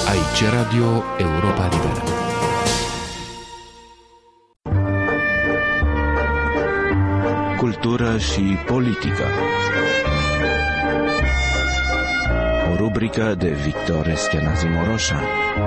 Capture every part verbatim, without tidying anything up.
Aici Radio Europa Liberă. Cultură și politică. O rubrică de Victor Eschenazi Moroșan.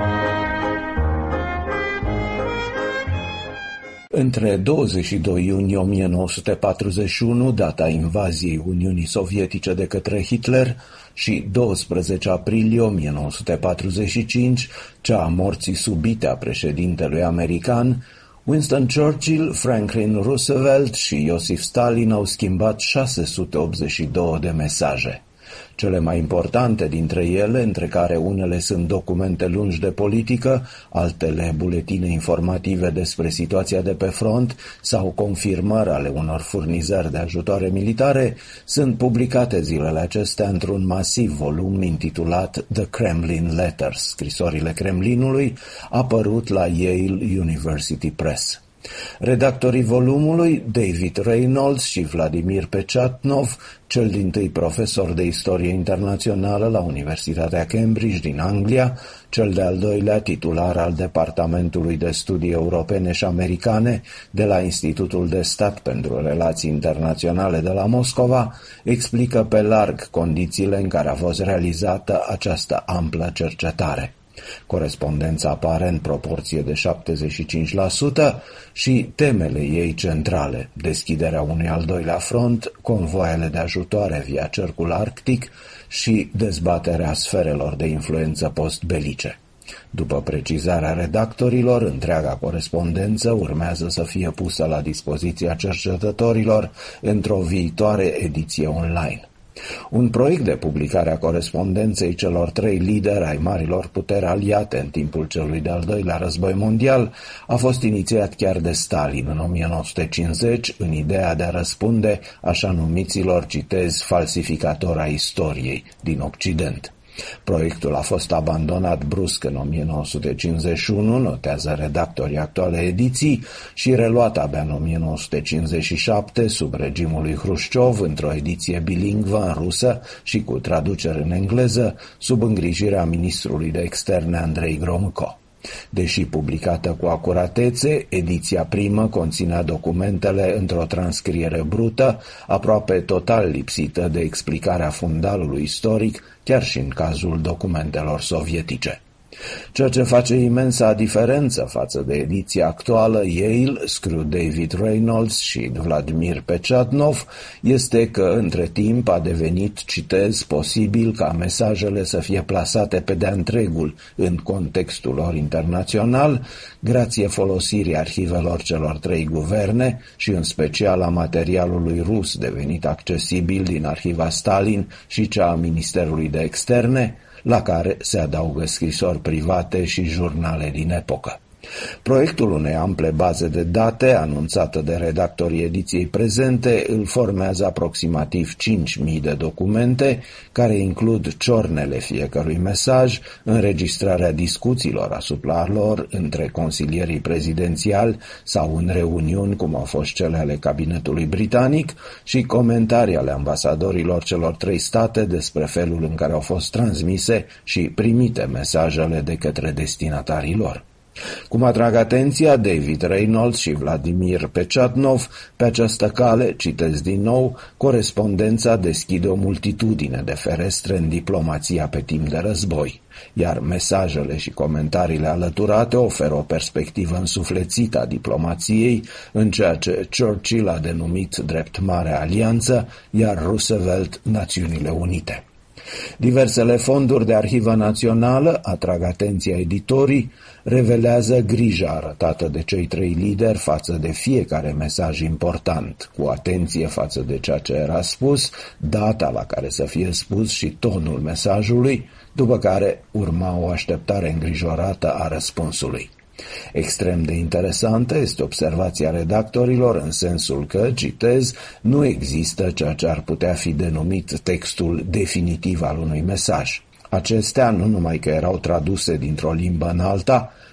Între douăzeci și doi iunie o mie nouă sute patruzeci și unu, data invaziei Uniunii Sovietice de către Hitler, și doisprezece aprilie o mie nouă sute patruzeci și cinci, cea a morții subite a președintelui american, Winston Churchill, Franklin Roosevelt și Iosif Stalin au schimbat șase sute optzeci și doi de mesaje. Cele mai importante dintre ele, între care unele sunt documente lungi de politică, altele buletine informative despre situația de pe front sau confirmări ale unor furnizări de ajutoare militare, sunt publicate zilele acestea într-un masiv volum intitulat The Kremlin Letters, scrisorile Kremlinului, apărut la Yale University Press. Redactorii volumului, David Reynolds și Vladimir Pechatnov, cel dintâi profesor de istorie internațională la Universitatea Cambridge din Anglia, cel de-al doilea titular al Departamentului de Studii Europene și Americane de la Institutul de Stat pentru Relații Internaționale de la Moscova, explică pe larg condițiile în care a fost realizată această amplă cercetare. Corespondența apare în proporție de șaptezeci și cinci la sută și temele ei centrale, deschiderea unui al doilea front, convoaiele de ajutoare via cercul arctic și dezbaterea sferelor de influență postbelice. După precizarea redactorilor, întreaga corespondență urmează să fie pusă la dispoziția cercetătorilor într-o viitoare ediție online. Un proiect de publicare a corespondenței celor trei lideri ai marilor puteri aliate în timpul celui de-al doilea război mondial a fost inițiat chiar de Stalin în o mie nouă sute cincizeci în ideea de a răspunde așa numiților, citez, falsificatori ai istoriei din Occident. Proiectul a fost abandonat brusc în o mie nouă sute cincizeci și unu, notează redactorii actuale ediții, și reluat abia în o mie nouă sute cincizeci și șapte sub regimul lui Hrușciov într-o ediție bilingvă în rusă și cu traducere în engleză sub îngrijirea ministrului de externe Andrei Gromyko. Deși publicată cu acuratețe, ediția primă conținea documentele într-o transcriere brută, aproape total lipsită de explicarea fundalului istoric, chiar și în cazul documentelor sovietice. Ceea ce face imensa diferență față de ediția actuală Yale, scriu David Reynolds și Vladimir Pechatnov, este că între timp a devenit, citez, posibil ca mesajele să fie plasate pe de-a întregul în contextul lor internațional, grație folosirii arhivelor celor trei guverne și în special a materialului rus devenit accesibil din arhiva Stalin și cea a Ministerului de Externe, la care se adaugă scrisori private și jurnale din epocă. Proiectul unei ample baze de date, anunțată de redactorii ediției prezente, îl formează aproximativ cinci mii de documente, care includ ciornele fiecărui mesaj, înregistrarea discuțiilor asupra lor între consilierii prezidențiali sau în reuniuni, cum au fost cele ale cabinetului britanic, și comentarii ale ambasadorilor celor trei state despre felul în care au fost transmise și primite mesajele de către destinatarii lor. Cum atrag atenția David Reynolds și Vladimir Pechatnov, pe această cale, citez din nou, corespondența deschide o multitudine de ferestre în diplomația pe timp de război, iar mesajele și comentariile alăturate oferă o perspectivă însuflețită a diplomației în ceea ce Churchill a denumit drept Marea Alianță, iar Roosevelt Națiunile Unite. Diversele fonduri de arhivă națională, atrag atenția editorii, revelează grija arătată de cei trei lideri față de fiecare mesaj important, cu atenție față de ceea ce era spus, data la care să fie spus și tonul mesajului, după care urma o așteptare îngrijorată a răspunsului. Extrem de interesantă este observația redactorilor în sensul că, citez, nu există ceea ce ar putea fi denumit textul definitiv al unui mesaj. Acestea nu numai că erau traduse dintr-o limbă în alta,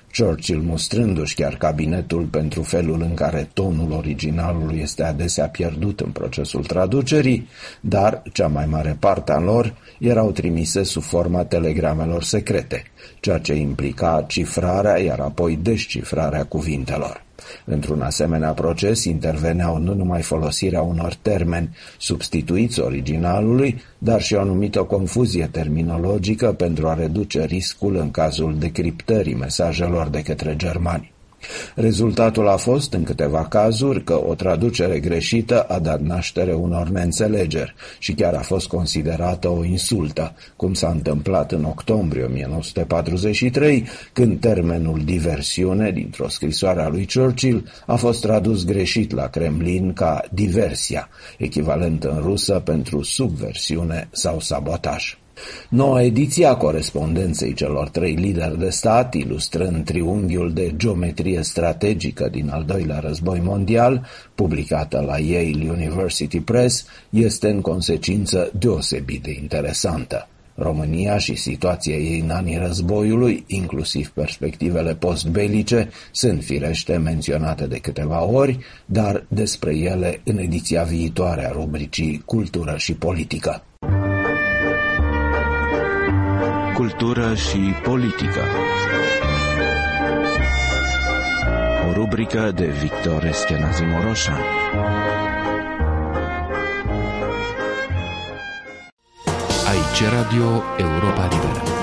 Churchill mustrându-și chiar cabinetul pentru felul în care tonul originalului este adesea pierdut în procesul traducerii, dar cea mai mare parte a lor erau trimise sub forma telegramelor secrete, ceea ce implica cifrarea, iar apoi descifrarea cuvintelor. Într-un asemenea proces interveneau nu numai folosirea unor termeni substituiți originalului, dar și o anumită confuzie terminologică pentru a reduce riscul în cazul decriptării mesajelor de către germani. Rezultatul a fost, în câteva cazuri, că o traducere greșită a dat naștere unor neînțelegeri și chiar a fost considerată o insultă, cum s-a întâmplat în octombrie o mie nouă sute patruzeci și trei, când termenul diversiune dintr-o scrisoare a lui Churchill a fost tradus greșit la Kremlin ca diversia, echivalent în rusă pentru subversiune sau sabotaj. Noua ediție a corespondenței celor trei lideri de stat, ilustrând triunghiul de geometrie strategică din al doilea război mondial, publicată la Yale University Press, este în consecință deosebit de interesantă. România și situația ei în anii războiului, inclusiv perspectivele postbelice, sunt firește menționate de câteva ori, dar despre ele în ediția viitoare a rubricii Cultură și Politică. Cultură și politică. O rubrică de Victor Eschenazi Moroșan. Aici Radio Europa Liberă.